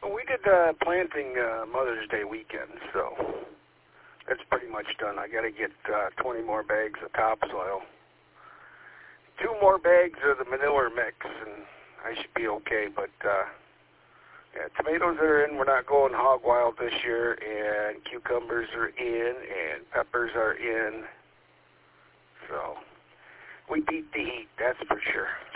We did planting Mother's Day weekend, so that's pretty much done. I got to get 20 more bags of topsoil, 2 more bags of the manure mix, and I should be okay. But yeah, tomatoes are in. We're not going hog wild this year, and cucumbers are in, and peppers are in. So we beat the heat, that's for sure.